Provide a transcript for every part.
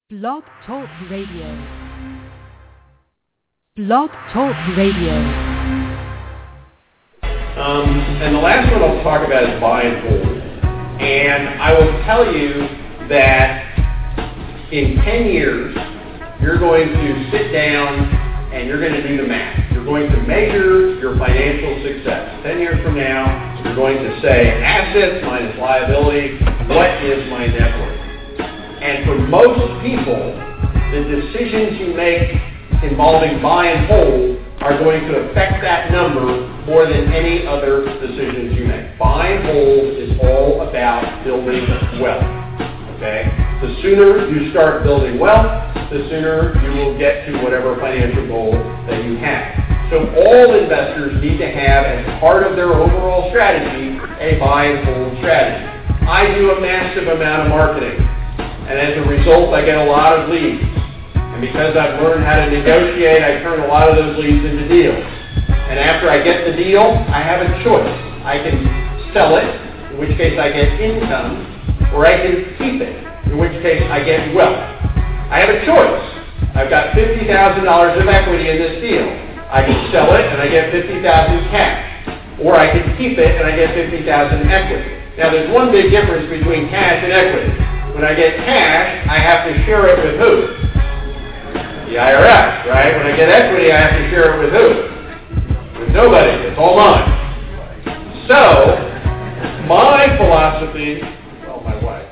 Blog Talk Radio. Blog Talk Radio. And the last one I'll talk about is buy and hold. And I will tell you that in 10 years, you're going to sit down and you're going to do the math. You're going to measure your financial success. 10 years from now, you're going to say assets minus liability, what is my net worth? And for most people, the decisions you make involving buy and hold are going to affect that number more than any other decisions you make. Buy and hold is all about building wealth. Okay? The sooner you start building wealth, the sooner you will get to whatever financial goal that you have. So all investors need to have, as part of their overall strategy, a buy and hold strategy. I do a massive amount of marketing, and as a result, I get a lot of leads. And because I've learned how to negotiate, I turn a lot of those leads into deals. And after I get the deal, I have a choice. I can sell it, in which case I get income, or I can keep it, in which case I get wealth. I have a choice. I've got $50,000 of equity in this deal. I can sell it and I get $50,000 cash. Or I can keep it and I get $50,000 equity. Now there's one big difference between cash and equity. When I get cash, I have to share it with who? The IRS, right? When I get equity, I have to share it with who? With nobody. It's all mine. So, my philosophy, well, my wife.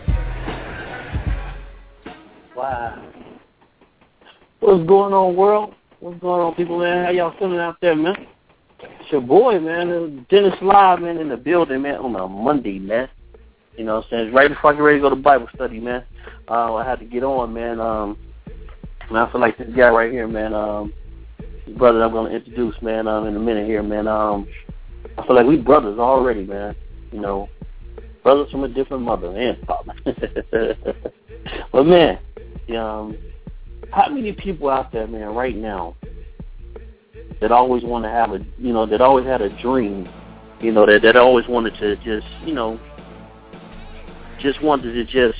Wow. What's going on, world? What's going on, people, man? How y'all feeling out there, man? It's your boy, man. Dennis Live, man, in the building, man, on a Monday, man. You know what I'm saying? Right before I get ready to go to Bible study, man. I had to get on, man. And I feel like this guy right here, man, this brother I'm going to introduce, man, in a minute here, man. I feel like we brothers already, man. You know, brothers from a different mother and father. But, man, how many people out there, man, right now that always want to have a, you know, that always had a dream, you know, that always wanted to just, you know, just wanted to just,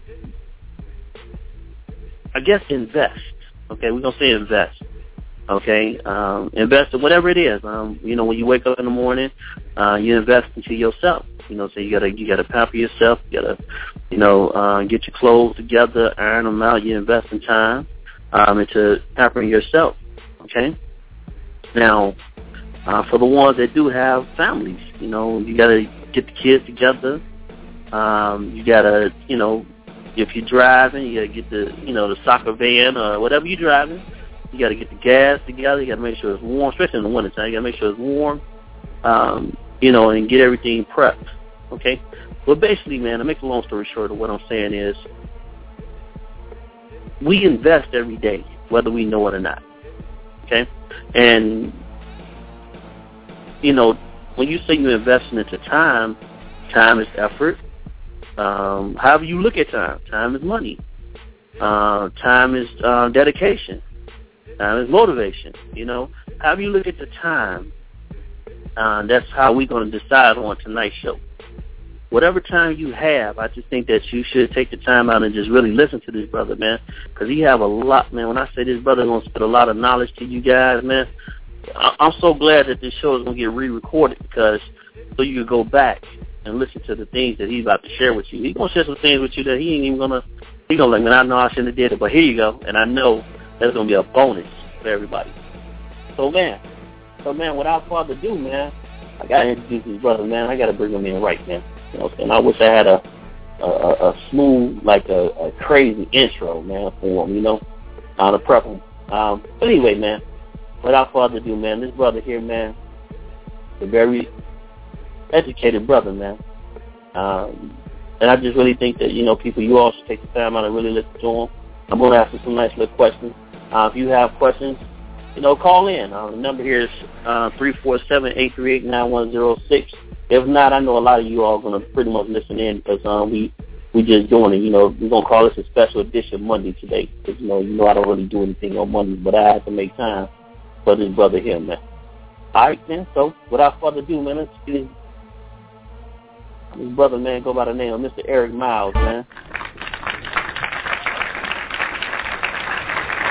I guess, invest. Okay, we're going to say invest. Okay, invest in whatever it is. You know, when you wake up in the morning, you invest into yourself. You know, so you gotta pamper yourself. You gotta, you know, get your clothes together, iron them out. You invest in time into pampering yourself. Okay. Now, for the ones that do have families, you know, you gotta get the kids together. You gotta, you know, if you're driving, you gotta get the, you know, the soccer van or whatever you're driving. You gotta get the gas together. You gotta make sure it's warm, especially in the wintertime. You gotta make sure it's warm, you know, and get everything prepped. Okay. Well, basically, man, to make a long story short, what I'm saying is, we invest every day, whether we know it or not. Okay. And you know, when you say you're investing into time, time is effort. However you look at time, time is money. Time is dedication. Time is motivation. You know, however you look at the time, that's how we're going to decide on tonight's show. Whatever time you have, I just think that you should take the time out and just really listen to this brother, man, because he have a lot, man. When I say this brother is going to spit a lot of knowledge to you guys, man, I'm so glad that this show is going to get re-recorded, because so you can go back and listen to the things that he's about to share with you. He's going to share some things with you that he ain't even going to, he's going to like, man, I know I shouldn't have did it, but here you go, and I know that's going to be a bonus for everybody. So, man, without further ado, man, I got to introduce this brother, man. I got to bring him in right, man. You know what I'm saying? I wish I had a smooth, like a crazy intro, man, for him, you know, to prep him. But anyway, man, without further ado, man, this brother here, man, a very educated brother, man. And I just really think that, you know, people, you all should take the time out and really listen to him. I'm going to ask him some nice little questions. If you have questions, you know, call in. The number here is 347-838-9106. If not, I know a lot of you all are going to pretty much listen in, because we just doing it. You know, we're going to call this a special edition Monday today, because, you know I don't really do anything on Mondays, but I have to make time for this brother here, man. All right, man. So without further ado, man, let's get this brother, man, go by the name of Mr. Eric Miles, man.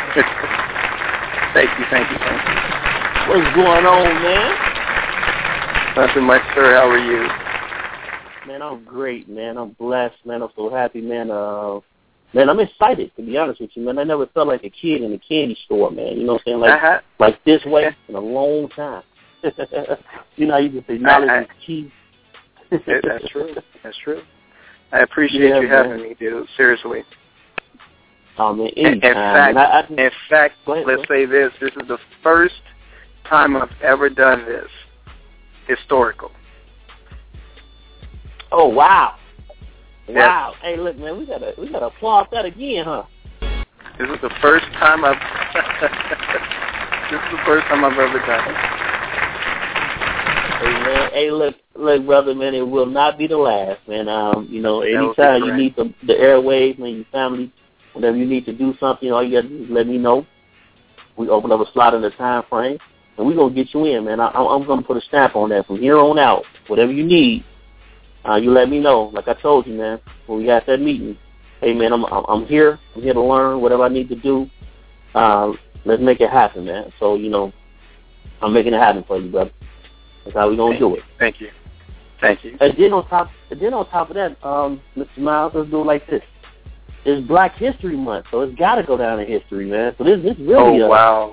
Thank you. What's going on, man? Nothing much, sir. How are you? Man, I'm great, man. I'm blessed, man. I'm so happy, man. Man, I'm excited, to be honest with you, man. I never felt like a kid in a candy store, man. You know what I'm saying? Like this way in a long time. You know, you just acknowledge the key. That's true. I appreciate you having me, dude. Seriously. Oh, man, in fact, let's say this. This is the first time I've ever done this. Historical. Oh, wow. Yes. Wow. Hey, look, man, we gotta applaud that again, huh? This is the first time I've ever done it. Hey, man. Hey, look, brother, man, it will not be the last, man. You know, anytime you need the airwaves, man, your family, whenever you need to do something, all you got to do is let me know. We open up a slot in the time frame, and we're going to get you in, man. I'm going to put a stamp on that from here on out. Whatever you need, you let me know. Like I told you, man, when we had that meeting, hey, man, I'm here. I'm here to learn whatever I need to do. Let's make it happen, man. So, you know, I'm making it happen for you, brother. That's how we're going to do it. Thank you. And then on top of that, Mr. Miles, let's do it like this. It's Black History Month, so it's got to go down in history, man. So this really. Oh, wow.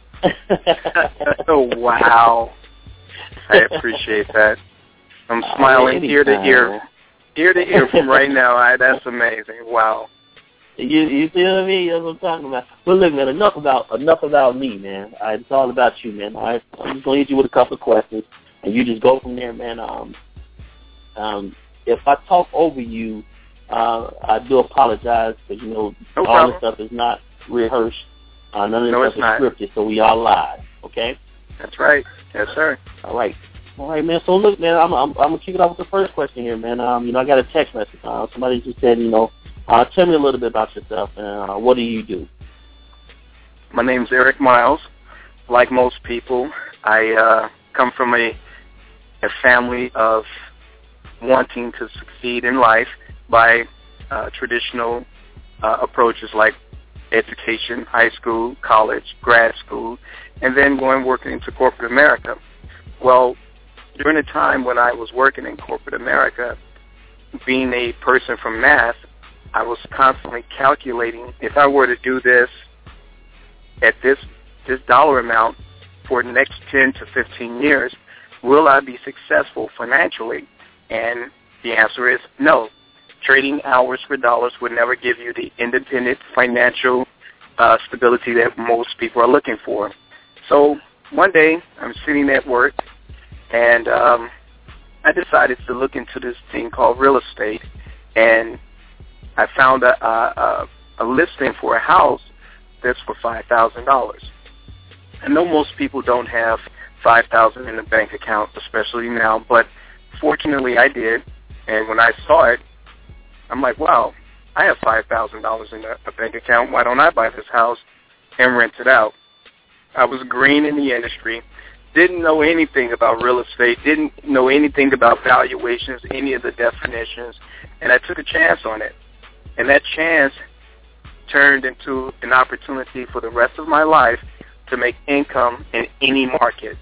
Oh, wow. I appreciate that. I'm smiling ear to ear from right now. That's amazing. Wow. You see what I mean? That's what I'm talking about. Well, look, man, enough about me, man. All right, it's all about you, man. All right, I'm just going to hit you with a couple of questions, and you just go from there, man. If I talk over you, I do apologize because, you know, all this stuff is not rehearsed. None of this stuff is scripted, so we all live, okay? That's right. Yes, sir. All right, man. So, look, man, I'm going to kick it off with the first question here, man. You know, I got a text message. Somebody just said, you know, tell me a little bit about yourself, and what do you do? My name's Eric Miles. Like most people, I come from a family of wanting to succeed in life by traditional approaches like education, high school, college, grad school, and then working into corporate America. Well, during the time when I was working in corporate America, being a person from math, I was constantly calculating if I were to do this at this dollar amount for the next 10 to 15 years, will I be successful financially? And the answer is no. Trading hours for dollars would never give you the independent financial stability that most people are looking for. So one day I'm sitting at work, and I decided to look into this thing called real estate, and I found a listing for a house that's for $5,000. I know most people don't have $5,000 in the bank account, especially now, but fortunately I did, and when I saw it, I'm like, wow, I have $5,000 in a bank account. Why don't I buy this house and rent it out? I was green in the industry, didn't know anything about real estate, didn't know anything about valuations, any of the definitions, and I took a chance on it. And that chance turned into an opportunity for the rest of my life to make income in any market.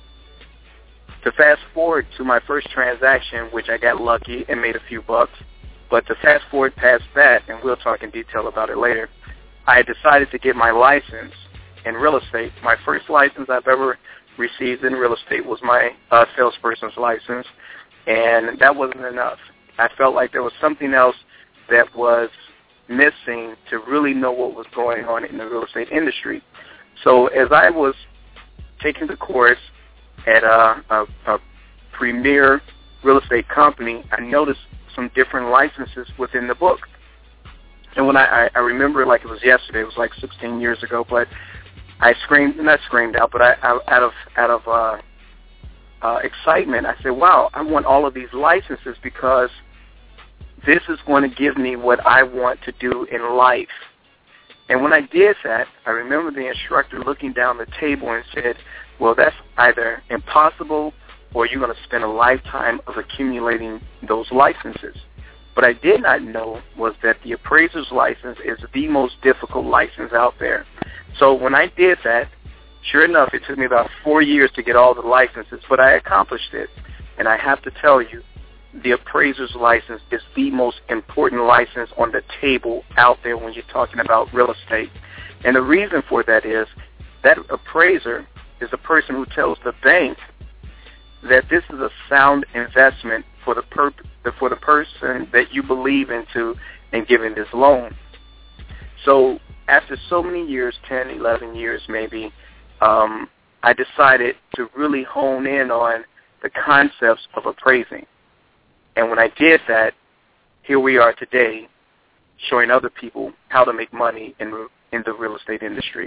To fast forward to my first transaction, which I got lucky and made a few bucks, but to fast forward past that, and we'll talk in detail about it later, I decided to get my license in real estate. My first license I've ever received in real estate was my salesperson's license, and that wasn't enough. I felt like there was something else that was missing to really know what was going on in the real estate industry. So as I was taking the course at a premier real estate company, I noticed some different licenses within the book. And when I remember like it was yesterday, it was like 16 years ago, but I not screamed out, but out of excitement, I said, wow, I want all of these licenses because this is going to give me what I want to do in life. And when I did that, I remember the instructor looking down the table and said, well, that's either impossible or you're going to spend a lifetime of accumulating those licenses. What I did not know was that the appraiser's license is the most difficult license out there. So when I did that, sure enough, it took me about 4 years to get all the licenses, but I accomplished it. And I have to tell you, the appraiser's license is the most important license on the table out there when you're talking about real estate. And the reason for that is that appraiser is the person who tells the bank that this is a sound investment for the person that you believe into and giving this loan. So after so many years, 10, 11 years maybe, I decided to really hone in on the concepts of appraising. And when I did that, here we are today showing other people how to make money in the real estate industry.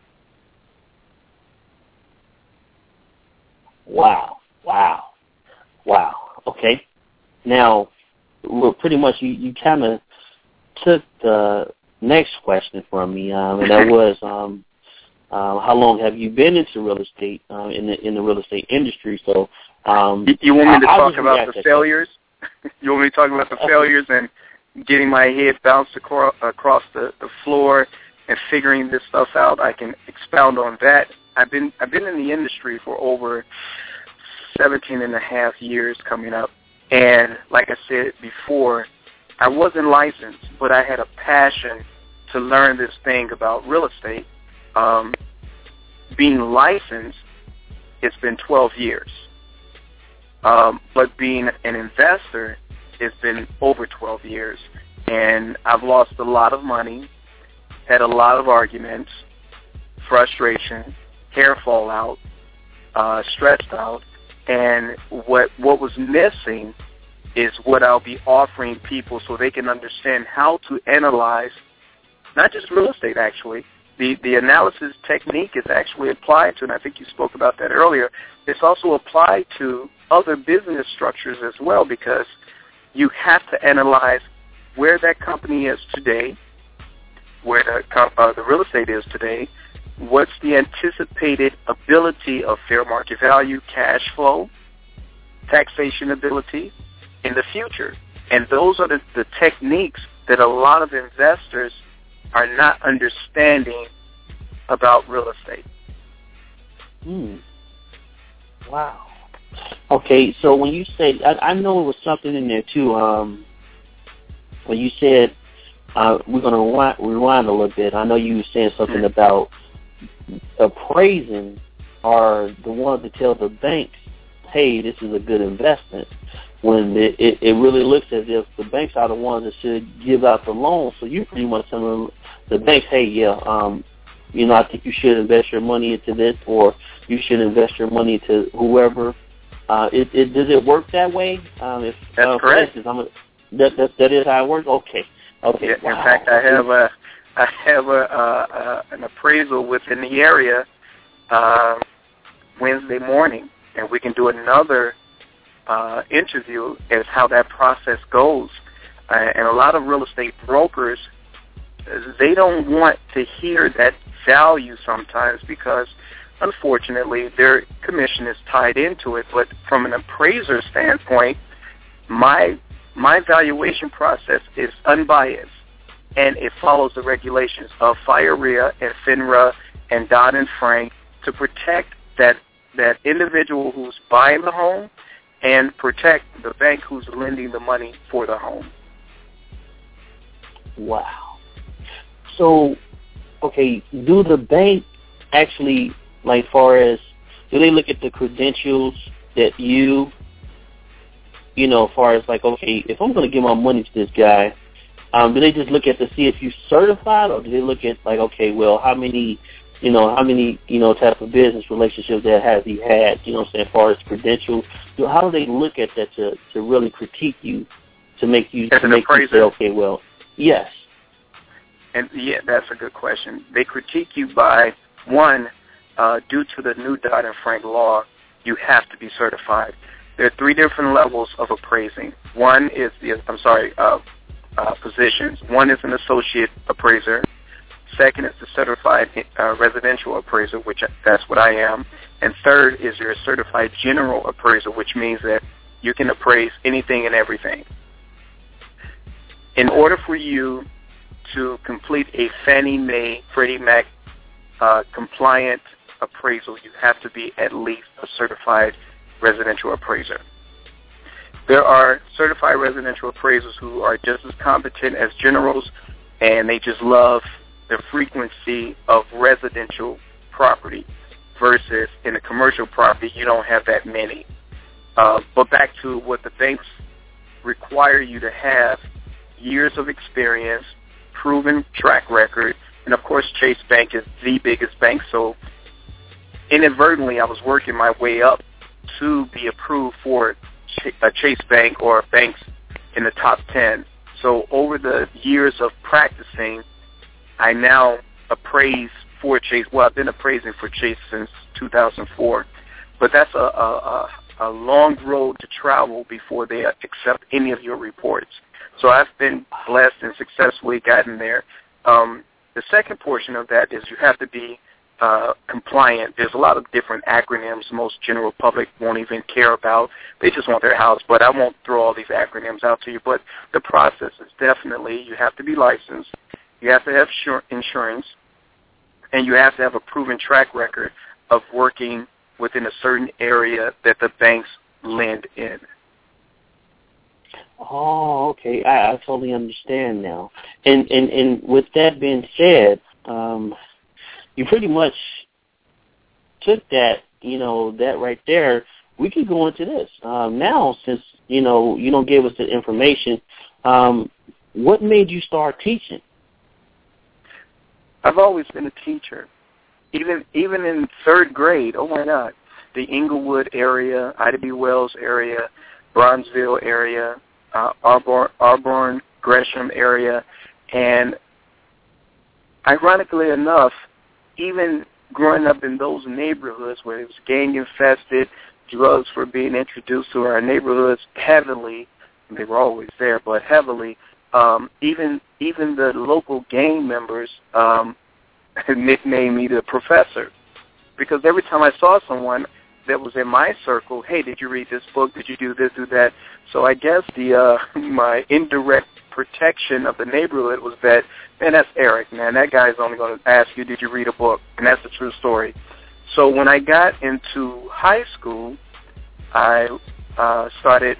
Wow. Okay. Now, well, pretty much you kind of took the next question from me, and that was how long have you been into real estate in the real estate industry? So you want me to talk about the failures? You want me to talk about the failures and getting my head bounced across the floor and figuring this stuff out? I can expound on that. I've been in the industry for over 17 and a half years coming up. And like I said before, I wasn't licensed, but I had a passion to learn this thing about real estate. Being licensed, it's been 12 years. But being an investor, it's been over 12 years. And I've lost a lot of money, had a lot of arguments, frustration, hair fallout, stressed out. And what was missing is what I'll be offering people so they can understand how to analyze, not just real estate actually. The analysis technique is actually applied to, and I think you spoke about that earlier, it's also applied to other business structures as well, because you have to analyze where that company is today, where the real estate is today, what's the anticipated ability of fair market value, cash flow, taxation ability in the future. And those are the techniques that a lot of investors are not understanding about real estate. Wow. Okay, so when you say, I know it was something in there too, when you said, we're going to rewind a little bit. I know you were saying something about appraising are the ones that tell the banks, hey, this is a good investment, when it really looks as if the banks are the ones that should give out the loan. So you're pretty much telling the banks, hey, I think you should invest your money into this, or you should invest your money into whoever. Does it work that way? That's correct. Instance, that is how it works? Okay. Yeah, wow. In fact, I have an appraisal within the area Wednesday morning, and we can do another interview as how that process goes. And a lot of real estate brokers, they don't want to hear that value sometimes because, unfortunately, their commission is tied into it. But from an appraiser standpoint, my valuation process is unbiased, and it follows the regulations of FIRREA and FINRA and Dodd-Frank to protect that individual who's buying the home and protect the bank who's lending the money for the home. Wow. So, okay, do the bank actually, like, far as, do they look at the credentials that far as like, okay, if I'm going to give my money to this guy, do they just look at to see if you're certified, or do they look at like, okay, well, how many type of business relationships that has he had, as far as credentials? How do they look at that to really critique you, to make you say, okay, well, yes. And yeah, that's a good question. They critique you by, one, due to the new Dodd-Frank law, you have to be certified. There are 3 different levels of appraising. One is positions. One is an associate appraiser. Second is the certified residential appraiser, which that's what I am. And third is your certified general appraiser, which means that you can appraise anything and everything. In order for you to complete a Fannie Mae, Freddie Mac compliant appraisal, you have to be at least a certified residential appraiser. There are certified residential appraisers who are just as competent as generals, and they just love the frequency of residential property versus in a commercial property, you don't have that many. But back to what the banks require you to have: years of experience, proven track record, and of course Chase Bank is the biggest bank, so inadvertently I was working my way up to be approved for a Chase Bank or banks in the top 10. So over the years of practicing, I now appraise for Chase. Well, I've been appraising for Chase since 2004, but that's a long road to travel before they accept any of your reports. So I've been blessed and successfully gotten there. The second portion of that is you have to be compliant. There's a lot of different acronyms most general public won't even care about. They just want their house, but I won't throw all these acronyms out to you. But the process is definitely you have to be licensed, you have to have insurance, and you have to have a proven track record of working within a certain area that the banks lend in. Oh, okay. I totally understand now. And with that being said, you pretty much took that, that right there. We could go into this. Now, since, you don't give us the information, what made you start teaching? I've always been a teacher. Even in third grade, oh my God, the Inglewood area, Ida B. Wells area, Bronzeville area, Auburn, Gresham area, and ironically enough, even growing up in those neighborhoods where it was gang-infested, drugs were being introduced to our neighborhoods heavily, they were always there, but heavily, even the local gang members nicknamed me the professor, because every time I saw someone that was in my circle, hey, did you read this book? Did you do this, do that? So I guess my indirect protection of the neighborhood was that, man, that's Eric, man. That guy's only going to ask you, did you read a book? And that's the true story. So when I got into high school, I started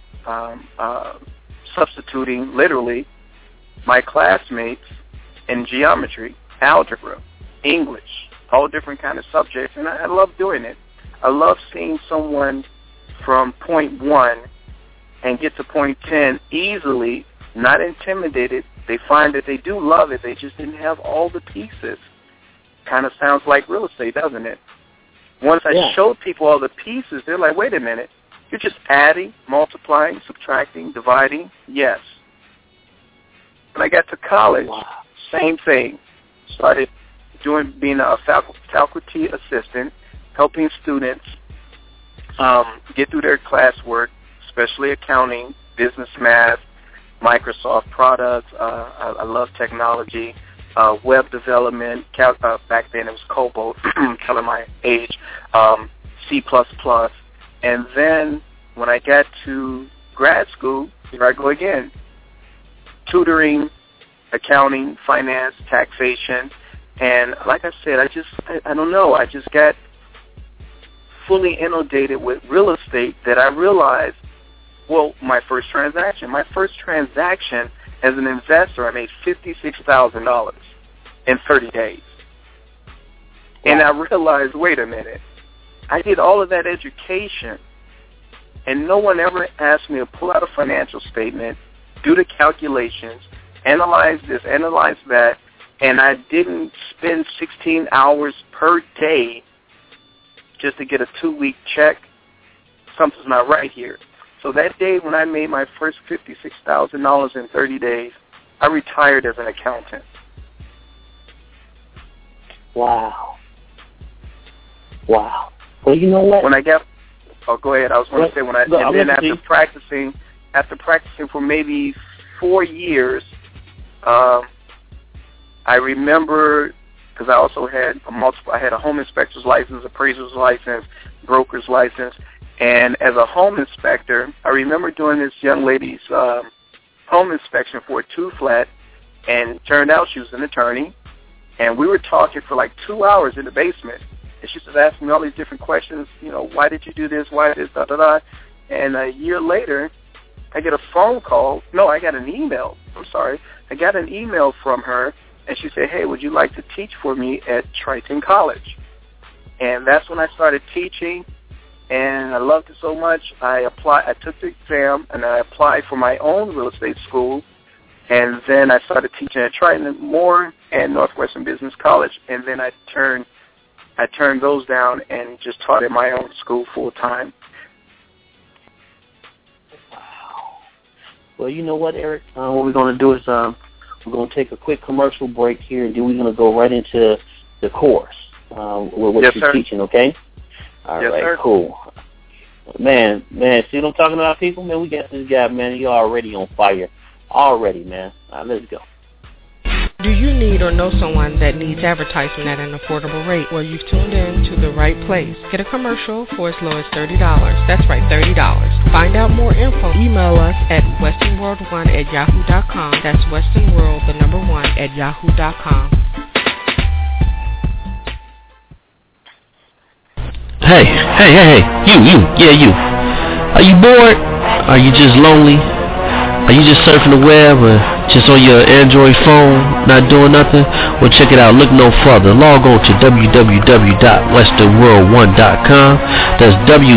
substituting, literally, my classmates in geometry, algebra, English, all different kind of subjects, and I love doing it. I love seeing someone from point 1 and get to point 10 easily, not intimidated. They find that they do love it. They just didn't have all the pieces. Kind of sounds like real estate, doesn't it? Once I showed people all the pieces, they're like, wait a minute, you're just adding, multiplying, subtracting, dividing? Yes. When I got to college, same thing. Started being a faculty assistant, helping students get through their classwork, especially accounting, business math, Microsoft products. I love technology, web development. Back then it was Cobalt, telling my age, C++. And then when I got to grad school, here I go again, tutoring, accounting, finance, taxation. And like I said, I don't know, I just got fully inundated with real estate that I realized, well, my first transaction as an investor, I made $56,000 in 30 days. And I realized, wait a minute, I did all of that education, and no one ever asked me to pull out a financial statement, do the calculations, analyze this, analyze that, and I didn't spend 16 hours per day just to get a 2-week check. Something's not right here. So that day when I made my first $56,000 in 30 days, I retired as an accountant. Wow. Well, you know what? When I got, go ahead. I was going to say after practicing for maybe 4 years, I remember, because I also had I had a home inspector's license, appraiser's license, broker's license, and as a home inspector, I remember doing this young lady's home inspection for a 2-flat, and it turned out she was an attorney, And we were talking for like 2 hours in the basement. And she started asking me all these different questions, why did you do this, why this, da-da-da. And a year later, I get a phone call. No, I got an email. I'm sorry. I got an email from her, and she said, hey, would you like to teach for me at Triton College? And that's when I started teaching, and I loved it so much. I took the exam, and I applied for my own real estate school, and then I started teaching at Triton Moore and Northwestern Business College, and then I turned those down and just taught at my own school full time. Well, you know what, Eric? What we're going to do is we're going to take a quick commercial break here, and then we're going to go right into the course with what yes, you're sir. teaching, okay? All yes, right, sir. cool. Man, see what I'm talking about, people? Man, we got this guy, man. He already on fire. Already, man. All right, let's go. Do you need or know someone that needs advertising at an affordable rate? Well, you've tuned in to the right place. Get a commercial for as low as $30. That's right, $30. Find out more info. Email us at westernworld1@yahoo.com. That's westernworld, 1 at yahoo.com. Hey, you. Are you bored? Are you just lonely? Are you just surfing the web or just on your Android phone, not doing nothing? Well, check it out. Look no further. Log on to www.westernworld1.com. That's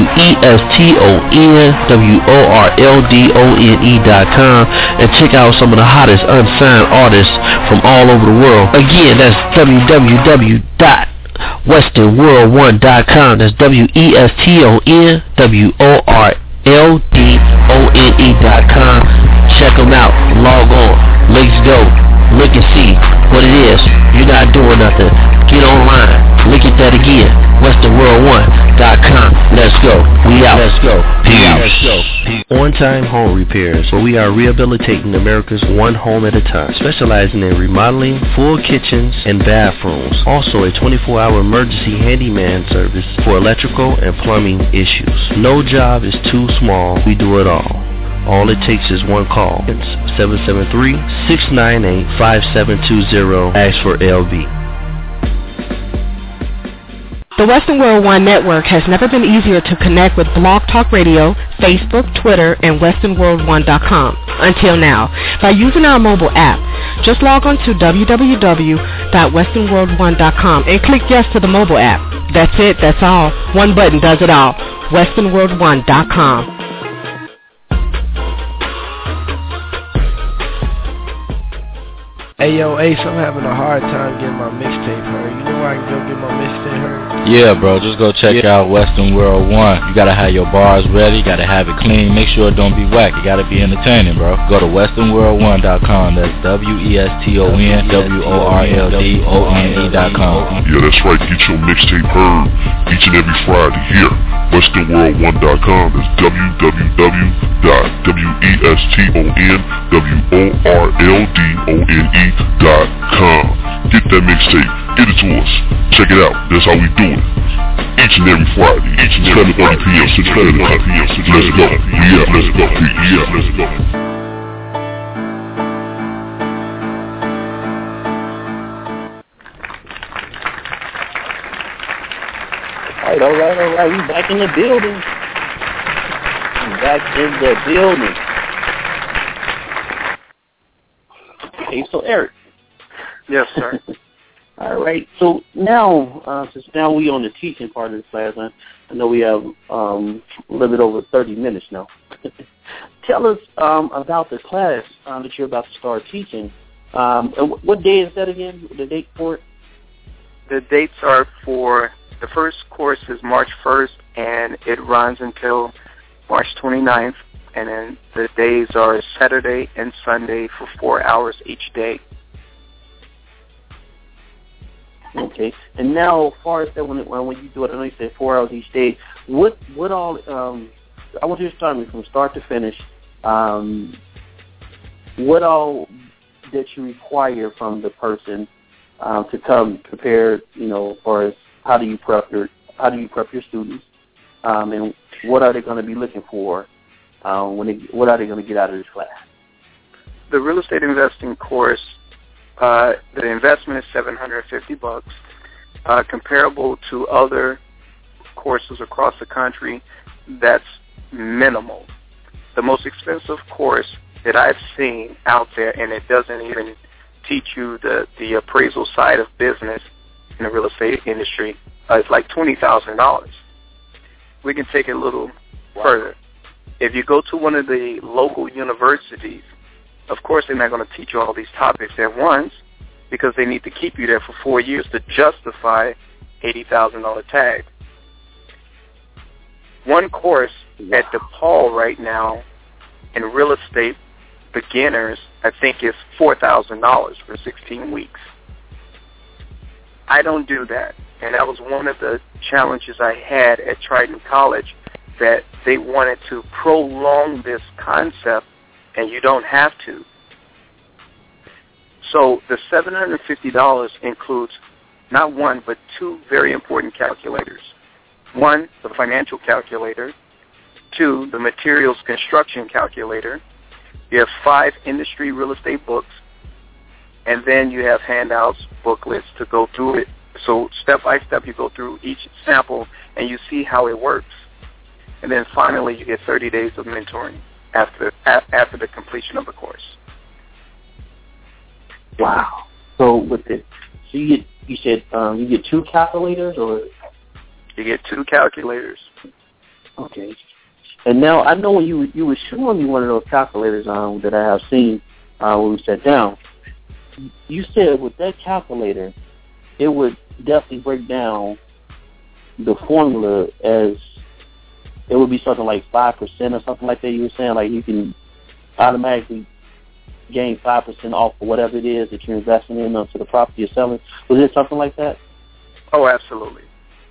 WESTONWORLDONE.com, and check out some of the hottest unsigned artists from all over the world. Again, that's www.westernworld1.com. That's WESTONWORLDONE.com. Check them out. Log on. Let's go. Look and see what it is. You're not doing nothing. Get online. Look at that again. WesternWorld1.com. Let's go. We out. Let's go. Peace. Let's go. On-Time Home Repairs, where we are rehabilitating America's one home at a time, specializing in remodeling, full kitchens, and bathrooms. Also a 24-hour emergency handyman service for electrical and plumbing issues. No job is too small. We do it all. All it takes is one call. It's 773-698-5720. Ask for LB. The Western World One Network has never been easier to connect with Blog Talk Radio, Facebook, Twitter, and westernworld1.com until now by using our mobile app. Just log on to www.westernworld1.com and click yes to the mobile app. That's it. That's all. One button does it all. westernworld1.com. Hey yo, Ace, I'm having a hard time getting my mixtape heard. You know where I can go get my mixtape heard? Yeah, bro, just go check out Western World 1. You gotta have your bars ready, gotta have it clean, make sure it don't be whack. It gotta be entertaining, bro. Go to westernworld1.com. That's WESTONWORLDONE.com. Yeah, that's right. Get your mixtape heard each and every Friday here. westernworld1.com. That's www.westernworldone.com. Get that mixtape. Get it to us. Check it out. That's how we do it. Each and every Friday. 7:30 p.m. Central Time. Let's go. Yeah, let's go. Yeah, let's go. All right. We back in the building. Okay, so Eric. Yes, sir. All right. So now, since now we on the teaching part of the class, I know we have a little bit over 30 minutes now. Tell us about the class that you're about to start teaching. What day is that again? The date for it? The dates are for the first course is March 1st, and it runs until March 29th. And then the days are Saturday and Sunday for 4 hours each day. Okay. And now, as far as that, when you do it, I know you said 4 hours each day. What all? I want you to start me from start to finish. What all that you require from the person to come prepared? As far as how do you prep your students, and what are they going to be looking for? What are they going to get out of this class? The real estate investing course The investment is $750, comparable to other courses across the country. That's minimal. The most expensive course that I've seen out there, and it doesn't even teach you the appraisal side of business in the real estate industry, is like $20,000. We can take it a little further. If you go to one of the local universities, of course they're not going to teach you all these topics at once because they need to keep you there for 4 years to justify $80,000 tag. One course at DePaul right now in real estate beginners, I think, is $4,000 for 16 weeks. I don't do that. And that was one of the challenges I had at Triton College, that they wanted to prolong this concept, and you don't have to. So the $750 includes not one, but two very important calculators. One, the financial calculator. Two, the materials construction calculator. You have 5 industry real estate books, and then you have handouts, booklets to go through it. So step by step you go through each sample and you see how it works. And then finally you get 30 days of mentoring after the completion of the course. Wow. So with it, so you said you get 2 calculators, or? You get 2 calculators. Okay. And now I know when you were showing me one of those calculators that I have seen when we sat down, you said with that calculator, it would definitely break down the formula as it would be something like 5% or something like that. You were saying like you can automatically gain 5% off of whatever it is that you're investing in onto the property you're selling. Was it something like that? Oh, absolutely.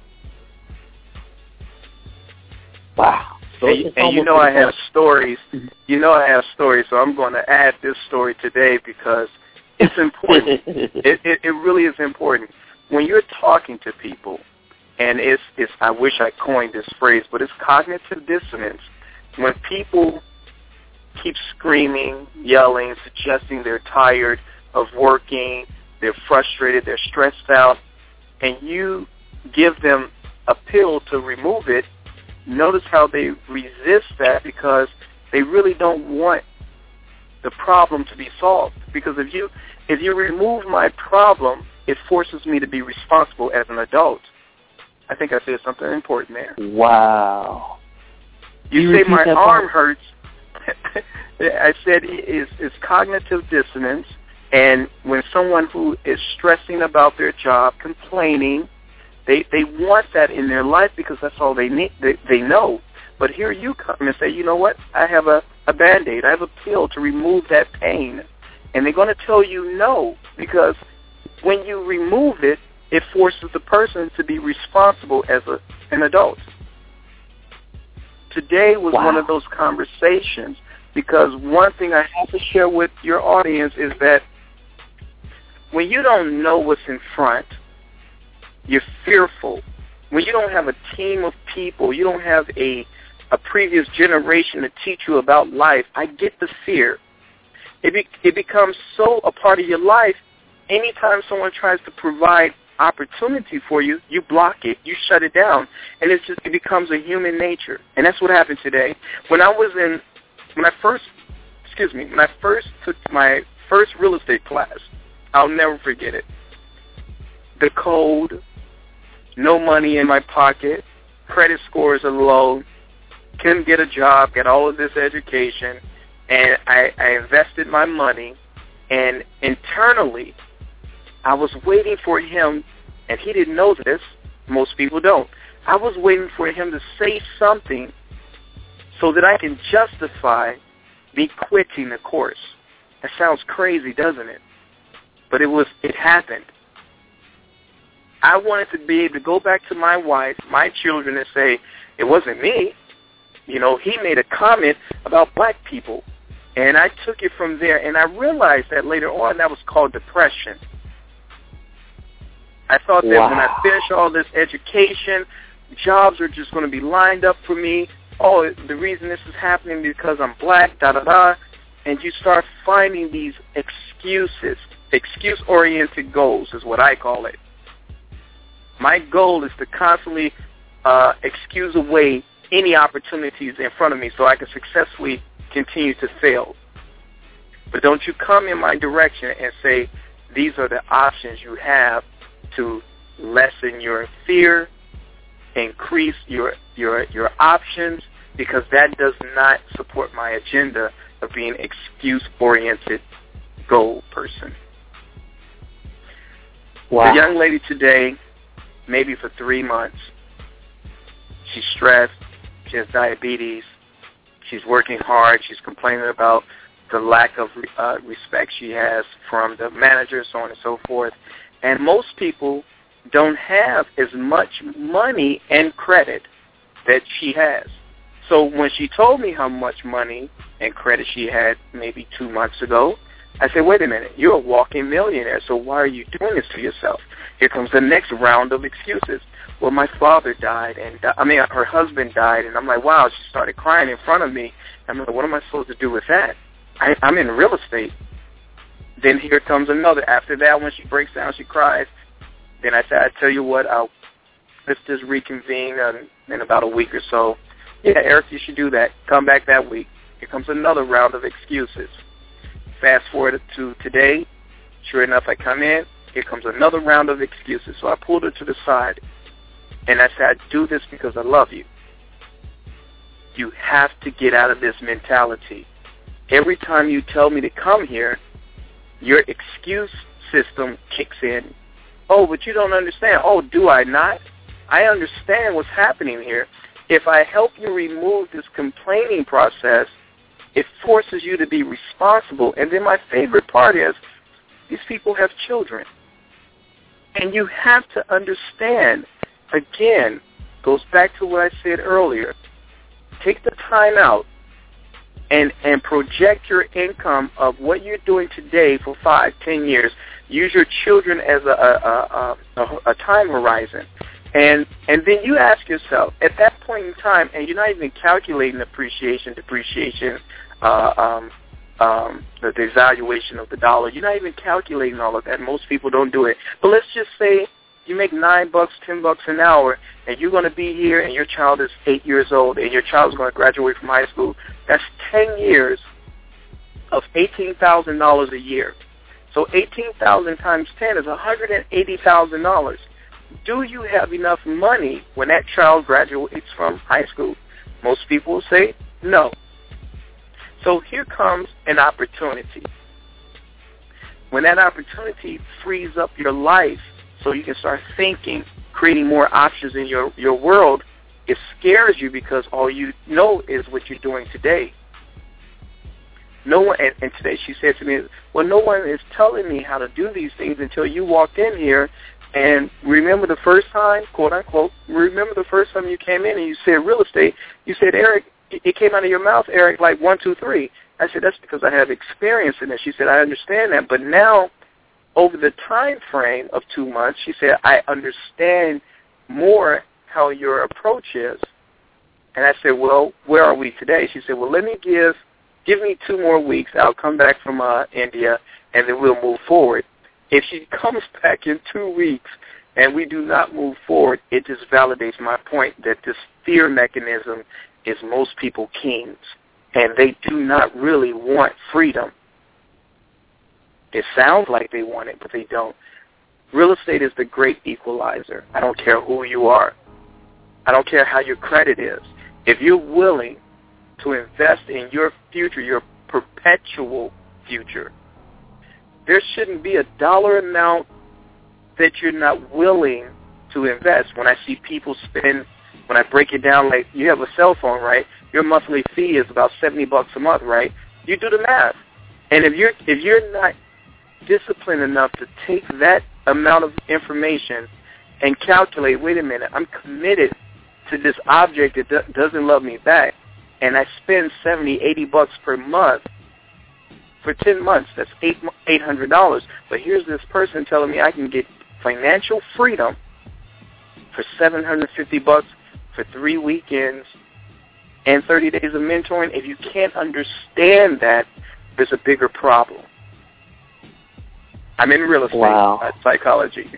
Wow. So and you know I have stories. You know I have stories, so I'm going to add this story today because it's important. It really is important. When you're talking to people, and it's I wish I coined this phrase, but it's cognitive dissonance. When people keep screaming, yelling, suggesting they're tired of working, they're frustrated, they're stressed out, and you give them a pill to remove it, notice how they resist that because they really don't want the problem to be solved. Because if you remove my problem, it forces me to be responsible as an adult. I think I said something important there. Wow. You say my arm hurts. I said it's cognitive dissonance, and when someone who is stressing about their job, complaining, they want that in their life because that's all they need. They know. But here you come and say, you know what? I have a Band-Aid. I have a pill to remove that pain. And they're going to tell you no, because when you remove it, it forces the person to be responsible as an adult. Today was one of those conversations, because one thing I have to share with your audience is that when you don't know what's in front, you're fearful. When you don't have a team of people, you don't have a previous generation to teach you about life, I get the fear. It becomes so a part of your life. Anytime someone tries to provide opportunity for you, you block it, you shut it down, and it becomes a human nature. And that's what happened today. When I first took my first real estate class, I'll never forget it. The code, no money in my pocket, credit scores are low, couldn't get a job, got all of this education, and I invested my money, and internally, I was waiting for him, and he didn't know this, most people don't. I was waiting for him to say something so that I can justify me quitting the course. That sounds crazy, doesn't it? But it happened. I wanted to be able to go back to my wife, my children, and say, it wasn't me. You know, he made a comment about black people. And I took it from there, and I realized that later on that was called depression. I thought that when I finish all this education, jobs are just going to be lined up for me. Oh, the reason this is happening is because I'm black, da-da-da. and you start finding these excuses. Excuse-oriented goals is what I call it. My goal is to constantly excuse away any opportunities in front of me so I can successfully continue to fail. But don't you come in my direction and say, these are the options you have to lessen your fear, increase your options, because that does not support my agenda of being an excuse-oriented goal person. Wow. The young lady today, maybe for 3 months, she's stressed, she has diabetes, she's working hard, she's complaining about the lack of respect she has from the manager, so on and so forth. And most people don't have as much money and credit that she has. So when she told me how much money and credit she had maybe 2 months ago, I said, wait a minute, you're a walking millionaire, so why are you doing this to yourself? Here comes the next round of excuses. Well, my father died, and her husband died, and I'm like, wow, she started crying in front of me. I'm like, what am I supposed to do with that? I'm in real estate. Then here comes another. After that, when she breaks down, she cries. Then I said, I tell you what, let's just reconvene in about a week or so. Yeah, Eric, you should do that. Come back that week. Here comes another round of excuses. Fast forward to today. Sure enough, I come in. Here comes another round of excuses. So I pulled her to the side, and I said, I do this because I love you. You have to get out of this mentality. Every time you tell me to come here, your excuse system kicks in. Oh, but you don't understand. Oh, do I not? I understand what's happening here. If I help you remove this complaining process, it forces you to be responsible. And then my favorite part is these people have children. And you have to understand, again, goes back to what I said earlier. Take the time out and project your income of what you're doing today for 5, 10 years. Use your children as a time horizon. And then you ask yourself, at that point in time, and you're not even calculating depreciation, the devaluation of the dollar. You're not even calculating all of that. Most people don't do it. But let's just say you make $9, $10 an hour, and you're going to be here, and your child is 8 years old, and your child is going to graduate from high school. That's 10 years of $18,000 a year. So 18,000 times 10 is $180,000. Do you have enough money when that child graduates from high school? Most people will say no. So here comes an opportunity. When that opportunity frees up your life so you can start thinking, creating more options in your world, it scares you because all you know is what you're doing today. No one, and today she said to me, well, no one is telling me how to do these things until you walked in here. And remember the first time, quote unquote, remember the first time you came in and you said real estate, you said, Eric, it came out of your mouth, Eric, like 1, 2, 3. I said, that's because I have experience in it. She said, I understand that. But now, over the time frame of 2 months, she said, I understand more how your approach is. And I said, well, where are we today? She said, well, give me 2 more weeks. I'll come back from India, and then we'll move forward. If she comes back in 2 weeks and we do not move forward, it just validates my point that this fear mechanism is most people kings, and they do not really want freedom. It sounds like they want it, but they don't. Real estate is the great equalizer. I don't care who you are. I don't care how your credit is. If you're willing to invest in your future, your perpetual future, there shouldn't be a dollar amount that you're not willing to invest. When I see people spend, when I break it down, like you have a cell phone, right? Your monthly fee is about $70 a month, right? You do the math. And if you're not disciplined enough to take that amount of information and calculate, wait a minute, I'm committed to this object that doesn't love me back, and I spend $70, $80 per month, for 10 months, that's $800. But here's this person telling me I can get financial freedom for $750 for 3 weekends and 30 days of mentoring. If you can't understand that, there's a bigger problem. I'm in real estate, Wow. Psychology.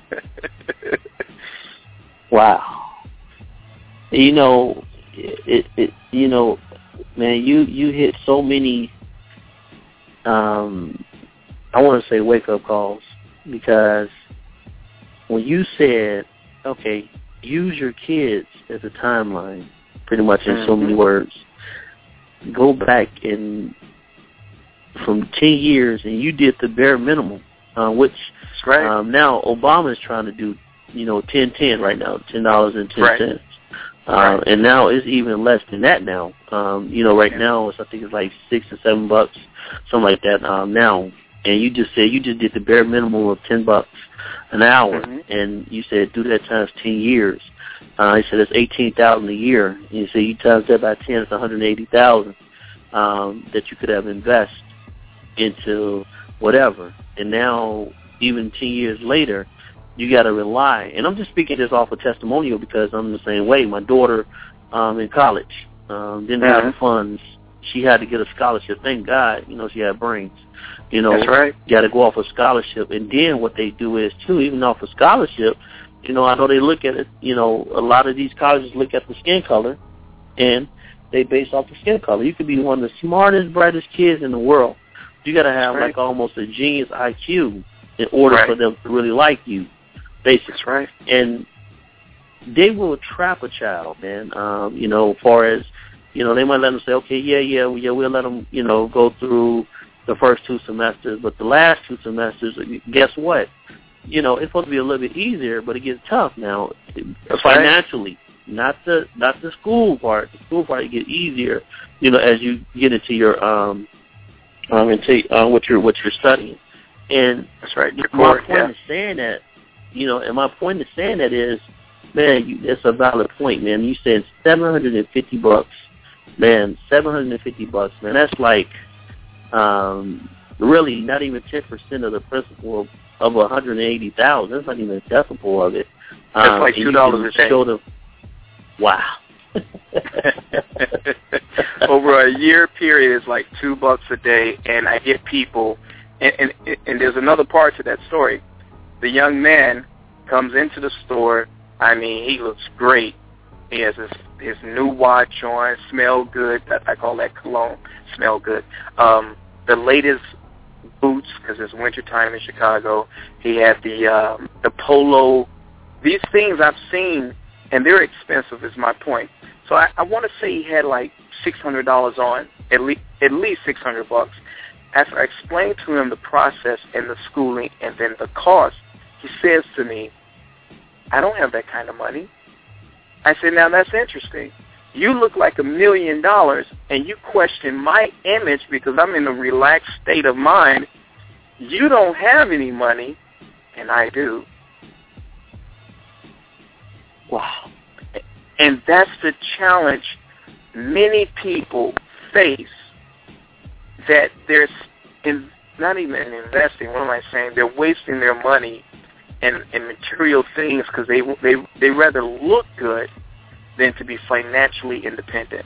Wow. You know, you know, man, you hit so many, I want to say wake-up calls, because when you said, okay, use your kids as a timeline, pretty much in so many words, go back and from 10 years, and you did the bare minimum, which now Obama is trying to do, 10-10 right now, $10.10. And now it's even less than that now. Right now I think it's like $6 or $7, something like that now. And you just said you just did the bare minimum of $10 an hour, and you said do that times 10 years. He said it's $18,000 a year. And you said you times that by 10, it's $180,000 that you could have invested into whatever. And now, even 10 years later, you got to rely. And I'm just speaking this off a testimonial because I'm the same way. My daughter in college didn't have the funds. She had to get a scholarship. Thank God, she had brains. That's right. You got to go off a scholarship. And then what they do is, too, even off a scholarship, I know they look at it, a lot of these colleges look at the skin color, and they base off the skin color. You could be one of the smartest, brightest kids in the world. You got to have like almost a genius IQ in order for them to really like you, basically. That's right. And they will trap a child, man. As far as, they might let them say, okay, we'll let them, go through the first 2 semesters, but the last 2 semesters, guess what? It's supposed to be a little bit easier, but it gets tough now financially. Not the school part. The school part gets easier, as you get into your what you're studying. And that's right. My point is saying that, and my point is saying that is, man, it's a valid point, man. You said $750, man. $750, man. That's like really not even 10% of the principal of $180,000. That's not even a decimal of it. That's like $2 a day. Wow. Over a year period is like $2 a day, and I get people, and there's another part to that story. The young man comes into the store. I mean, he looks great. He has his new watch on, smell good. I call that cologne, smell good. The latest boots, because it's wintertime in Chicago. He had the polo. These things I've seen, and they're expensive is my point. So I want to say he had like $600 on, at least $600. After I explained to him the process and the schooling and then the cost, he says to me, I don't have that kind of money. I said, now that's interesting. You look like $1 million, and you question my image because I'm in a relaxed state of mind. You don't have any money, and I do. Wow. And that's the challenge many people face, that they're not even investing. What am I saying? They're wasting their money in material things because they rather look good than to be financially independent.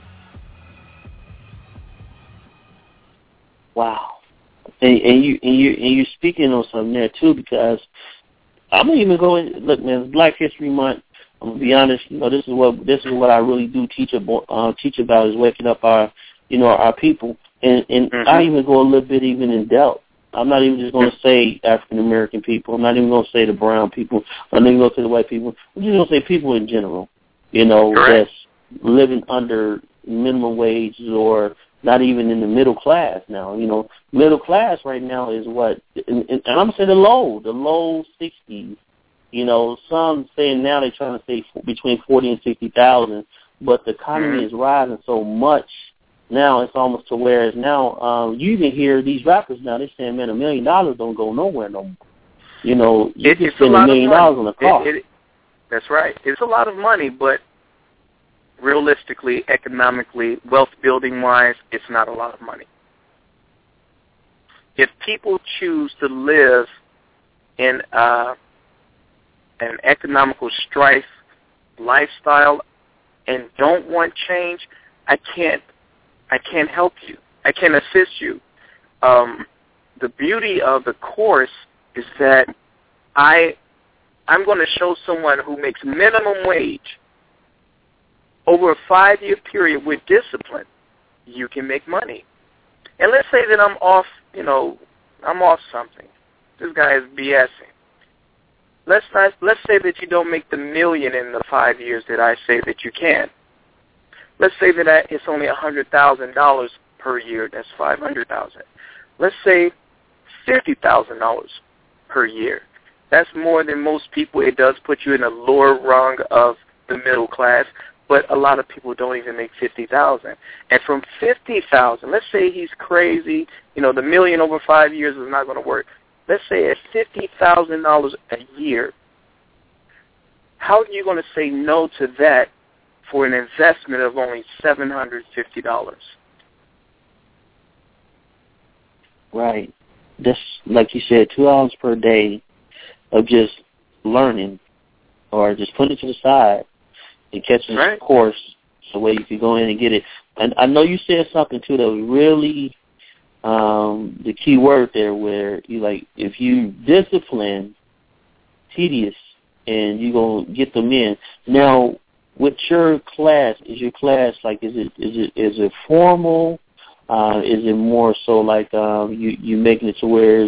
Wow. And you're speaking on something there too, because I'm gonna even go in. Look, man, Black History Month. I'm gonna be honest. This is what I really do teach about is waking up our people. And I even go a little bit even in depth. I'm not even just going to say African American people. I'm not even going to say the brown people. I'm not even going to say the white people. I'm just going to say people in general. That's living under minimum wage or not even in the middle class now. Middle class right now is what, and I'm going to say the low 60s. Some saying now they're trying to say between 40 and 60,000, but the economy is rising so much now it's almost to where it's now you even hear these rappers now, they're saying, man, $1 million don't go nowhere no more. You can spend $1 million on a car. That's right. It's a lot of money, but realistically, economically, wealth building wise, it's not a lot of money. If people choose to live in an economical strife lifestyle and don't want change, I can't help you. I can't assist you. the beauty of the course is that I'm going to show someone who makes minimum wage over a 5-year period with discipline, you can make money. And let's say that I'm off, I'm off something. This guy is BSing. Let's say that you don't make the million in the 5 years that I say that you can. Let's say that it's only $100,000 per year. That's $500,000. Let's say $50,000 per year. That's more than most people. It does put you in a lower rung of the middle class, but a lot of people don't even make $50,000. And from $50,000, let's say he's crazy. The million over 5 years is not going to work. Let's say at $50,000 a year, how are you going to say no to that for an investment of only $750? Right. That's, like you said, 2 hours per day of just learning or just putting it to the side and catching a course so where you can go in and get it. And I know you said something, too, that was really the key word there, where you if you discipline, tedious, and you're going to get them in. Now, with your class, is your class is it formal? Is it more so you making it to where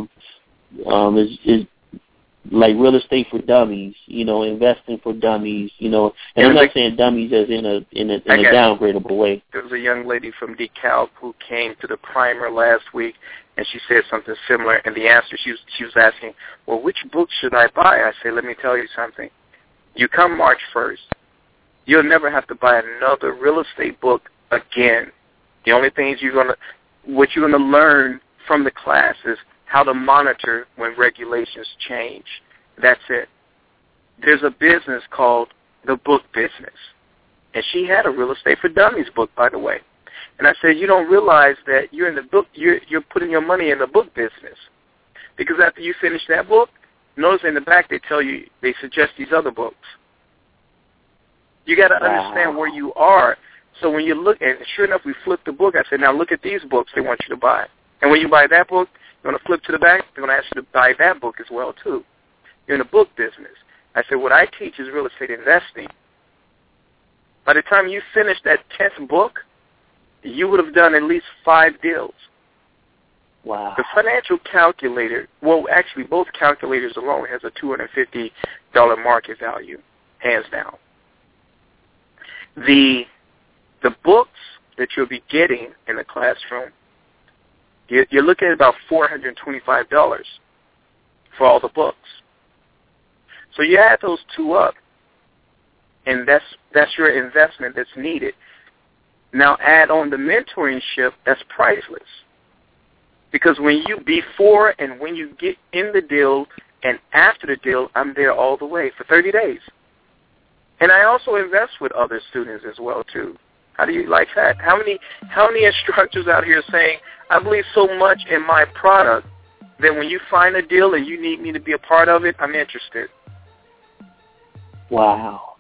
is like real estate for dummies, investing for dummies, and I'm not saying dummies as in a downgradable way. There was a young lady from DeKalb who came to the primer last week, and she said something similar, and the answer, she was asking, well, which book should I buy? I said, let me tell you something. You come March 1st, you'll never have to buy another real estate book again. The only things what you're going to learn from the class is how to monitor when regulations change. That's it. There's a business called The Book Business. And she had a Real Estate for Dummies book, by the way. And I said, you don't realize that you're in the book, you're putting your money in the book business. Because after you finish that book, notice in the back they suggest these other books. You got to understand where you are. So when you look, and sure enough, we flipped the book. I said, now look at these books they want you to buy. And when you buy that book, you're going to flip to the back, they're going to ask you to buy that book as well, too. You're in the book business. I said, what I teach is real estate investing. By the time you finish that 10th book, you would have done at least 5 deals. Wow. The financial calculator, well, actually, both calculators alone has a $250 market value, hands down. The books that you'll be getting in the classroom, you're looking at about $425 for all the books. So you add those two up, and that's your investment that's needed. Now add on the mentorship, that's priceless. Because before and when you get in the deal and after the deal, I'm there all the way for 30 days. And I also invest with other students as well, too. How do you like that? How many instructors out here saying, I believe so much in my product that when you find a deal and you need me to be a part of it, I'm interested. Wow.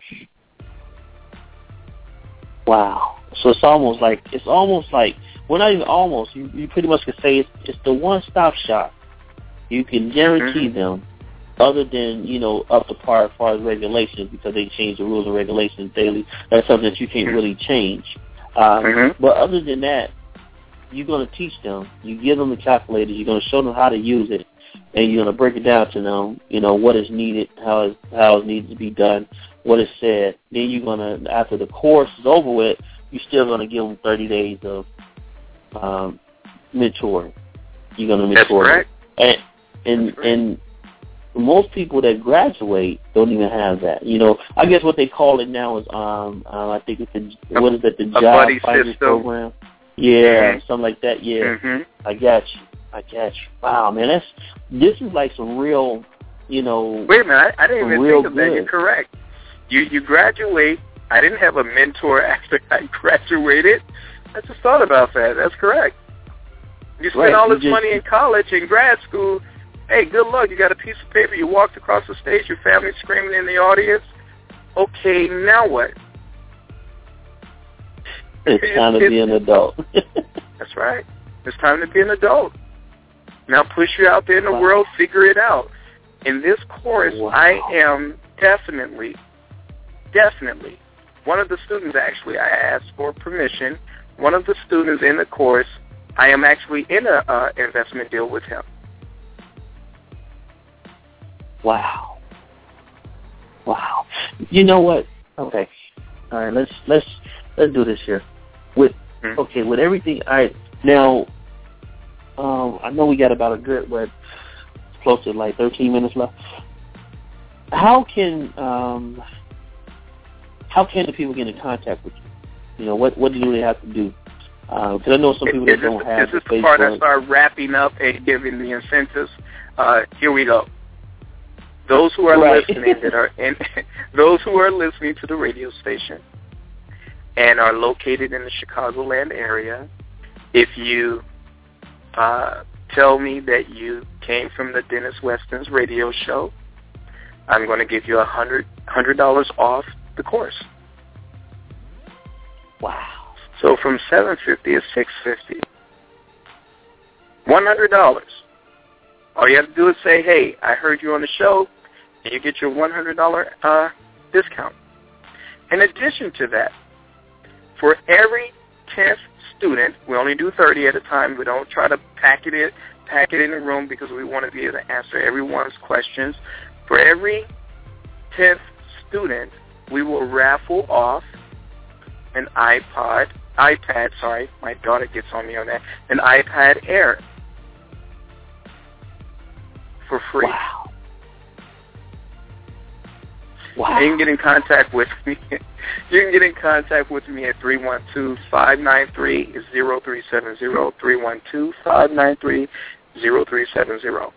So it's almost like, well, not even almost, you pretty much could say it's the one-stop shop. You can guarantee them, other than, up to par as far as regulations, because they change the rules and regulations daily. That's something that you can't really change. But other than that, you're going to teach them. You give them the calculators. You're going to show them how to use it, and you're going to break it down to them, what is needed, how it needs to be done, what is said. Then you're going to, after the course is over with, you're still going to give them 30 days of mentoring. You're going to mentor them. And most people that graduate don't even have that. I guess what they call it now is, I think it's the Job Finder Program. Yeah, something like that. Yeah, I got you. Wow, man, this is like some real, Wait a minute, I didn't even think of that. You're correct. You graduate. I didn't have a mentor after I graduated. I just thought about that. That's correct. You spend all this money in college and grad school. Hey, good luck. You got a piece of paper. You walked across the stage. Your family's screaming in the audience. Okay, now what? It's time to be an adult. That's right. It's time to be an adult. Now push you out there in the world, figure it out. In this course, I am definitely, one of the students actually, I asked for permission. One of the students in the course, I am actually in an investment deal with him. Wow. You know what? Okay. All right. Let's do this here. With everything. All right. Now, I know we got about a good close to like 13 minutes left. How can the people get in contact with you? You know, what do they have to do? Because I know some people that don't have. This is the part I start wrapping up and giving the incentives. Here we go. Those who are listening those who are listening to the radio station and are located in the Chicagoland area, if you tell me that you came from the Dennis Weston's radio show, I'm going to give you $100 off the course. Wow. So from $750 to $650. $100. All you have to do is say, hey, I heard you on the show, and you get your $100 discount. In addition to that, for every 10th student, we only do 30 at a time. We don't try to pack it in a room because we want to be able to answer everyone's questions. For every 10th student, we will raffle off an iPad, my daughter gets on me on that, an iPad Air for free. Wow. And you can get in contact with me. You can get in contact with me at 312-593-0370, 312-593-0370.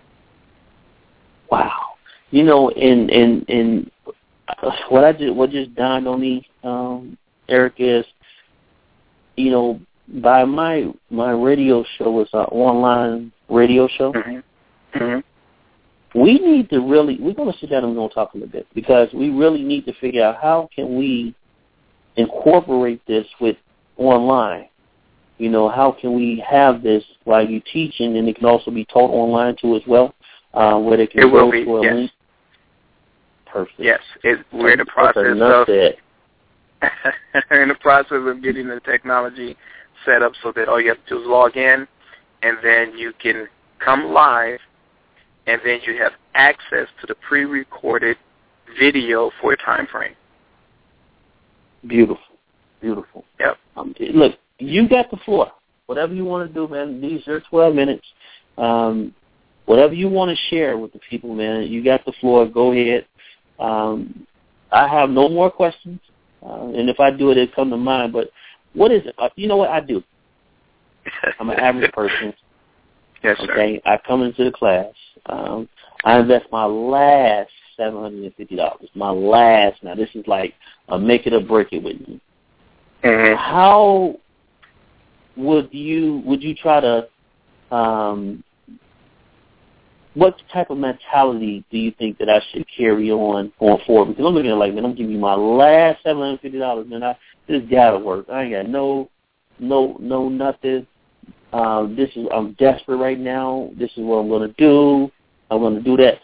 Wow. You know, and what just dawned on me, Eric, is, you know, by my radio show is an online radio show. Mm-hmm. Mm-hmm. We need to we're going to sit down and we're going to talk a little bit, because we really need to figure out how can we incorporate this with online. You know, how can we have this while you're teaching, and it can also be taught online too as well, where they can go to a link. Perfect. Yes, we're in the process of getting the technology set up so that all you have to do is log in, and then you can come live, and then you have access to the pre-recorded video for a time frame. Beautiful. Yep. Look, you got the floor. Whatever you want to do, man, these are 12 minutes. Whatever you want to share with the people, man, you got the floor. Go ahead. I have no more questions, and if I do it, it'll come to mind. But what is it? You know what I do? I'm an average person. Yes, sir. Okay, I come into the class. I invest my last $750. My last. Now, this is like a make it or break it with me. Mm-hmm. How would you try to? What type of mentality do you think that I should carry on going forward? Because I'm looking at it like, man, I'm giving you my last $750, man. This gotta work. I ain't got no nothing. I'm desperate right now. This is what I'm gonna do. I'm gonna do that.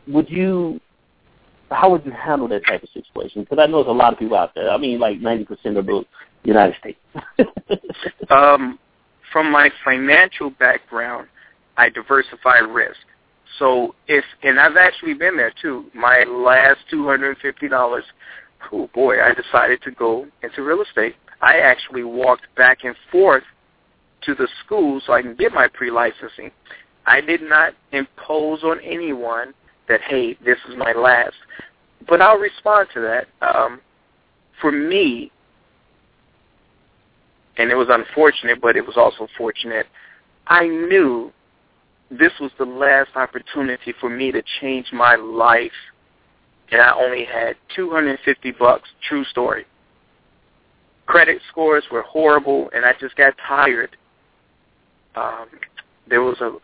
How would you handle that type of situation? Because I know there's a lot of people out there. I mean, like 90% of the United States. From my financial background, I diversify risk. So and I've actually been there too. My last $250, oh boy, I decided to go into real estate. I actually walked back and forth to the school so I can get my pre-licensing. I did not impose on anyone that, hey, this is my last. But I'll respond to that. For me, and it was unfortunate, but it was also fortunate, I knew this was the last opportunity for me to change my life, and I only had $250. True story. Credit scores were horrible, and I just got tired. There was a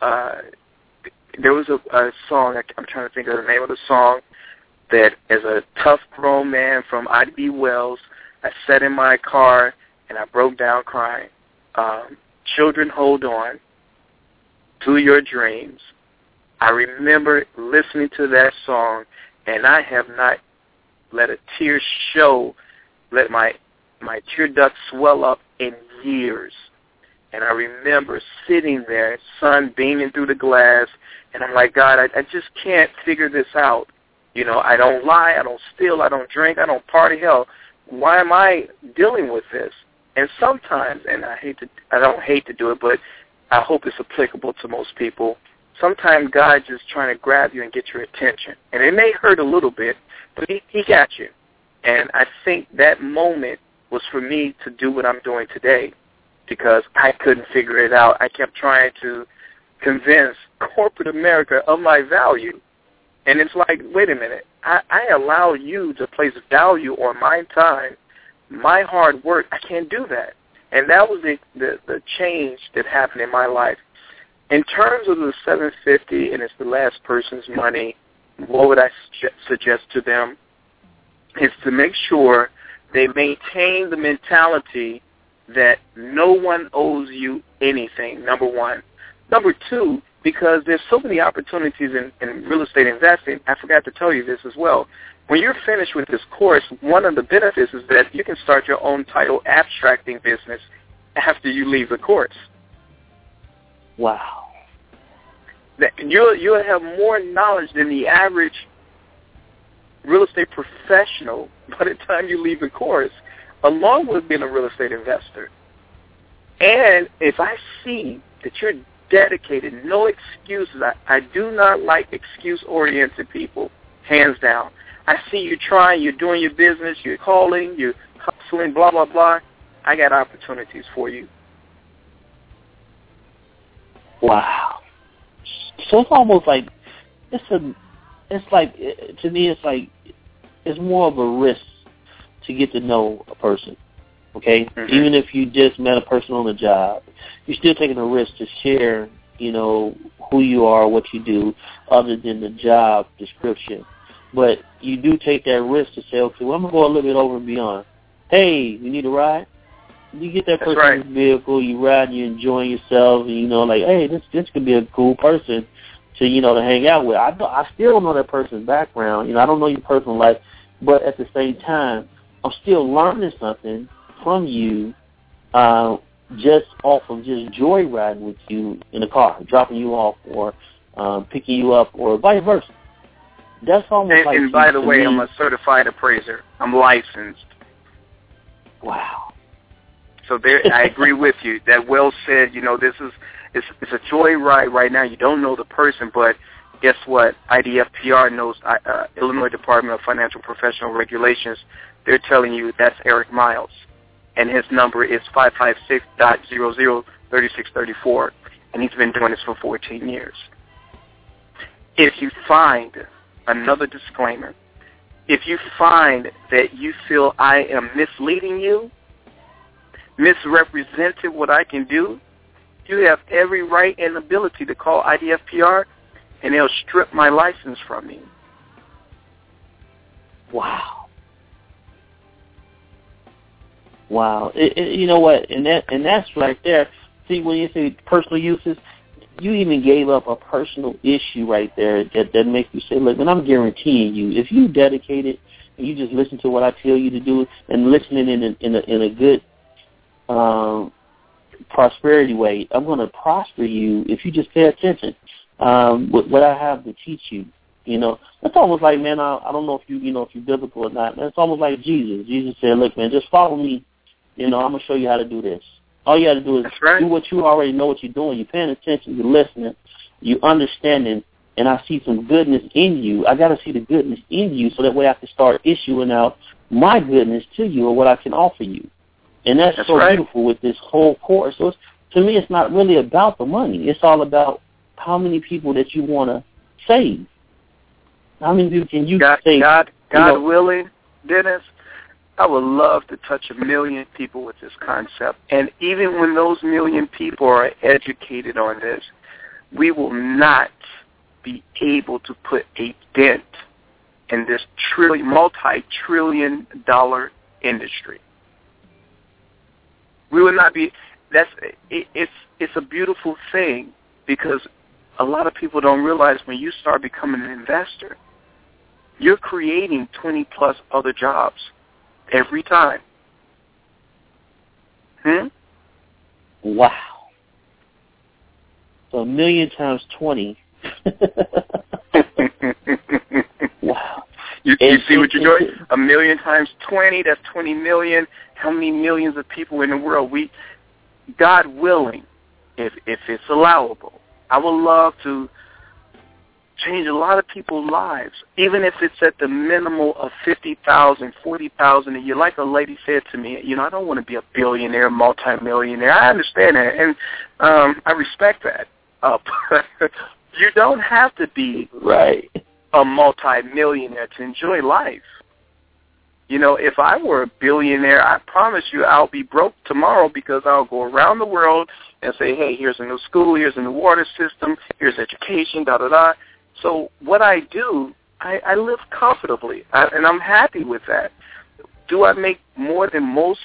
song, I'm trying to think of the name of the song, that as a tough grown man from Ida B. Wells, I sat in my car and I broke down crying. Children, hold on to your dreams. I remember listening to that song, and I have not let a tear let my tear ducts swell up in years. And I remember sitting there, sun beaming through the glass, and I'm like, God, I just can't figure this out. I don't lie, I don't steal, I don't drink, I don't party. Hell, why am I dealing with this? And sometimes, and I don't hate to do it, but I hope it's applicable to most people, sometimes God's just trying to grab you and get your attention. And it may hurt a little bit, but he got you. And I think that moment was for me to do what I'm doing today, because I couldn't figure it out. I kept trying to convince corporate America of my value. And it's like, wait a minute, I allow you to place value on my time, my hard work. I can't do that. And that was the change that happened in my life. In terms of the $750 and it's the last person's money, what would I suggest to them? Is to make sure they maintain the mentality that no one owes you anything, number one. Number two, because there's so many opportunities in real estate investing, I forgot to tell you this as well. When you're finished with this course, one of the benefits is that you can start your own title abstracting business after you leave the course. Wow. You'll have more knowledge than the average real estate professional by the time you leave the course, along with being a real estate investor. And if I see that you're dedicated, no excuses. I do not like excuse-oriented people, hands down. I see you trying, you're doing your business, you're calling, you're hustling, blah, blah, blah. I got opportunities for you. Wow. So it's almost like, to me, it's more of a risk to get to know a person, okay? Mm-hmm. Even if you just met a person on the job, you're still taking a risk to share, who you are, what you do, other than the job description. But you do take that risk to say, okay, well, I'm going to go a little bit over and beyond. Hey, you need a ride? You get that person in the vehicle, you ride, you're enjoying yourself, and hey, this could be a cool person to hang out with. I still don't know that person's background. I don't know your personal life, but at the same time, I'm still learning something from you, just off of just joyriding with you in the car, dropping you off or picking you up, or vice versa. That's almost like. And by the way, I'm a certified appraiser. I'm licensed. Wow. So I agree with you. That well said. It's a joyride right now. You don't know the person, but guess what? IDFPR knows, Illinois Department of Financial Professional Regulations. They're telling you that's Eric Miles, and his number is 556.003634, and he's been doing this for 14 years. If you find another disclaimer, if you find that you feel I am misleading you, misrepresented what I can do, you have every right and ability to call IDFPR, and they'll strip my license from me. Wow. Wow. You know what? And that's right there. See, when you say personal uses, you even gave up a personal issue right there that makes you say, look, and I'm guaranteeing you, if you dedicate it and you just listen to what I tell you to do and listening in a good prosperity way, I'm going to prosper you if you just pay attention with what I have to teach you. It's almost like, man, I don't know if you're biblical or not, man. It's almost like Jesus. Jesus said, look, man, just follow me. I'm going to show you how to do this. All you got to do is do what you already know what you're doing. You're paying attention. You're listening. You're understanding. And I see some goodness in you. I got to see the goodness in you so that way I can start issuing out my goodness to you or what I can offer you. And that's so beautiful with this whole course. So to me, it's not really about the money. It's all about how many people that you want to save. How many people can you save? God willing, Dennis, I would love to touch 1 million people with this concept. And even when those 1 million people are educated on this, we will not be able to put a dent in this multi-trillion-dollar industry. We will not be. it's a beautiful thing, because a lot of people don't realize when you start becoming an investor, you're creating 20-plus other jobs every time. Wow. So 1 million times 20. Wow. You see what you're doing? 1 million times 20, that's 20 million. How many millions of people in the world? God willing, if it's allowable, I would love to change a lot of people's lives, even if it's at the minimal of $50,000, $40,000 a year. Like a lady said to me, I don't want to be a billionaire, multimillionaire. I understand that, and I respect that. You don't have to be a multimillionaire to enjoy life. If I were a billionaire, I promise you I'll be broke tomorrow, because I'll go around the world and say, hey, here's a new school, here's a new water system, here's education, da-da-da. So what I do, I live comfortably, and I'm happy with that. Do I make more than most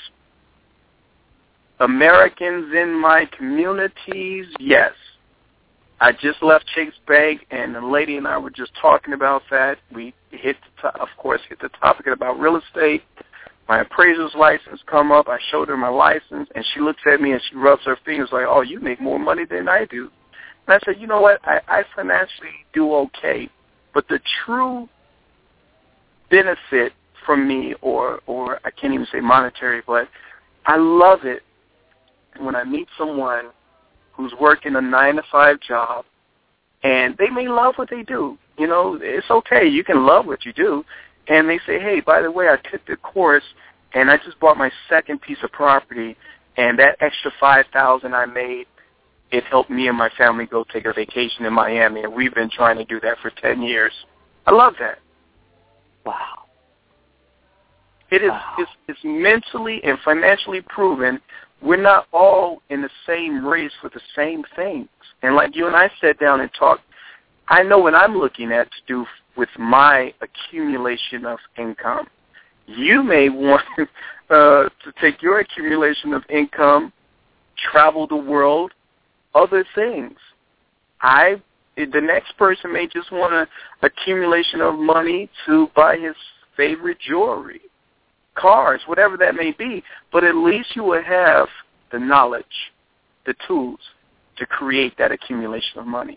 Americans in my communities? Yes. I just left Chase Bank, and the lady and I were just talking about that. We hit the topic about real estate. My appraiser's license come up. I showed her my license, and she looks at me and she rubs her fingers like, oh, you make more money than I do. And I said, you know what? I financially do okay, but the true benefit from me, or I can't even say monetary, but I love it when I meet someone who's working a 9-to-5 job, and they may love what they do. It's okay. You can love what you do. And they say, hey, by the way, I took the course, and I just bought my second piece of property, and that extra $5,000 I made, it helped me and my family go take a vacation in Miami, and we've been trying to do that for 10 years. I love that. Wow. It is. It's mentally and financially proven. We're not all in the same race with the same things. And like you and I sat down and talked, I know what I'm looking at to do with my accumulation of income. You may want to take your accumulation of income, travel the world, other things. The next person may just want an accumulation of money to buy his favorite jewelry, cars, whatever that may be, but at least you will have the knowledge, the tools to create that accumulation of money.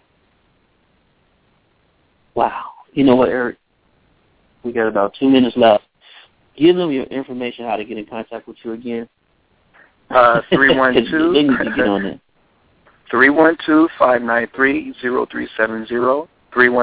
Wow. You know what, Eric? We got about 2 minutes left. Give them your information, how to get in contact with you again. 312. They need to get on it. 312-593-0370.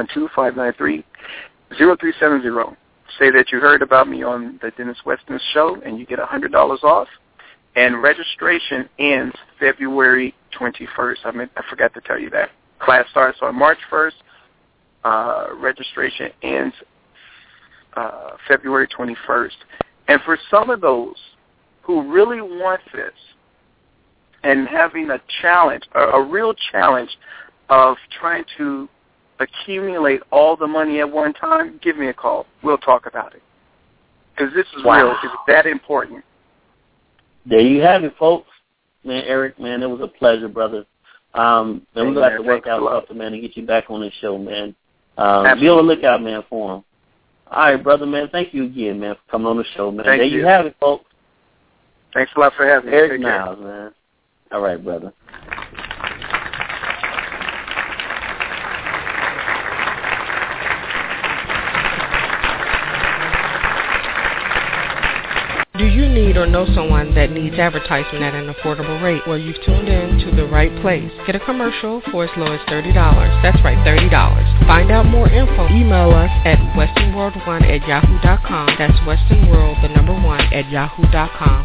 312-593-0370. Say that you heard about me on the Dennis Weston Show, and you get $100 off. And registration ends February 21st. I forgot to tell you that. Class starts on March 1st. Registration ends February 21st. And for some of those who really want this and having a challenge, a real challenge of trying to accumulate all the money at one time, give me a call. We'll talk about it. Because this is real. It's that important. There you have it, folks. Man, Eric, man, it was a pleasure, brother. And we're going to have to work out something, man, and get you back on this show, man. Be on the lookout, man, for him. All right, brother, man, thank you again, man, for coming on the show, man. There you have it, folks. Thanks a lot for having me. Eric Miles, man. All right, brother. Do you need or know someone that needs advertisement at an affordable rate? Well, you've tuned in to the right place. Get a commercial for as low as $30. That's right, $30. Find out more info. Email us at westernworld1@yahoo.com. That's westernworld, the number 1, @yahoo.com.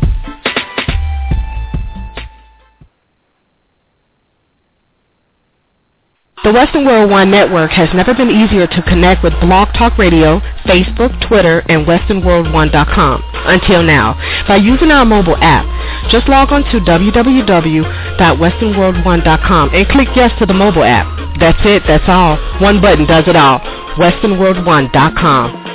The Western World One Network has never been easier to connect with Blog Talk Radio, Facebook, Twitter, and westernworld1.com. Until now, by using our mobile app. Just log on to www.westernworld1.com and click yes to the mobile app. That's it, that's all. One button does it all. westernworld1.com.